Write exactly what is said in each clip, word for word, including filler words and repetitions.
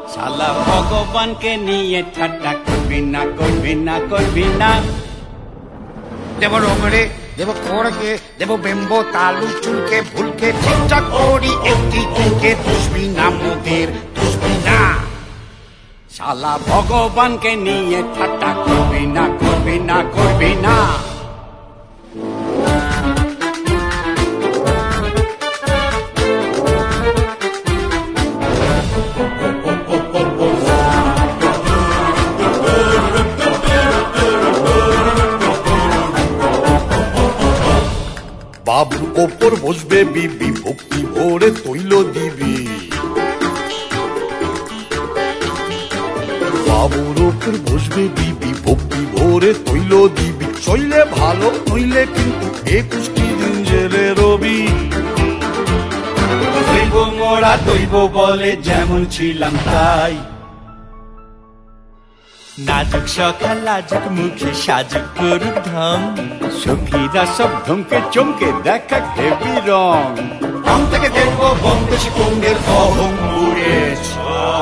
শালা ভগবানকে নিয়ে ঠাট্টা করবি না করবি না করবি না। দেব রঙরে দেব খড়কে দেব বেম্ব তালু চুলকে ভুলকে ঠিকঠাক করি একটি চুলকে দুষবি না মোদের দুষবি না। শালা ভগবানকে নিয়ে ঠাট্টা করবি না করবি না করবি না। বাবুর ওপর বসবে বিবি ভক্তি ভরে তৈল দিবি। বাবুর ওপর বসবে বিবি ভক্তি ভরে তৈল দিবি। চইলে ভালো নইলে কিন্তু একুশটি দিন জেলে রবি। দৈব মোরা দৈব বলে যেমন ছিলাম তাই। নাজুক সকাল লাজুক মুখে সাজুক করুক ঢং। সখীরা সব ধমকে চমকে দেখা হেবি রং। রং থেকে দেখবো বঙ্গদেশি কুণ্ডের অহং উড়েছে।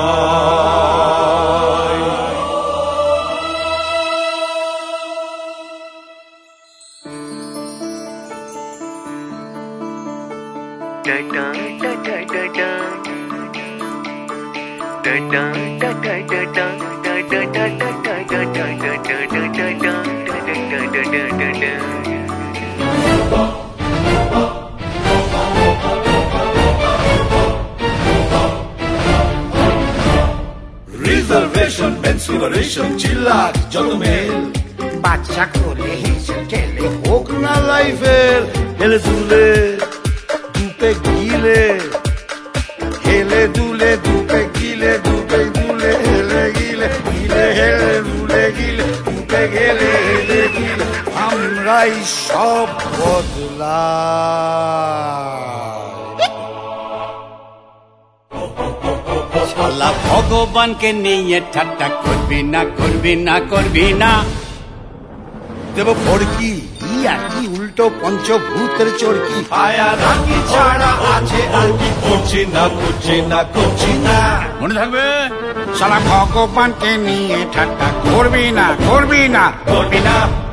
রিজার্ভেশন পেন্সিলারেশন চিল্লাক যত মেল। বাচ্চা কোলে হেসে ঠেলে হোক না লাইফের হেলে দুলে দুপে গিলে। হেলে দুলে দুপে গিলে দুপে দুলে হেলে গিলে গিলে হেলে দুলে গিলে দুপে গেলে হেলে গিলে। আমরাই সব বদলাই। শালা ভগবানকে নিয়ে ঠাট্টা করবি না করবি না করবি না। দেব ফড়কি ই আকি উল্টো পঞ্চভূতের চরকি। আয়া রাখি ছাড়া আছে আর কি করছি না করছি না করছি না। মনে থাকবে শালা ভগবানকে নিয়ে ঠাট্টা করবি না করবি না করবি না।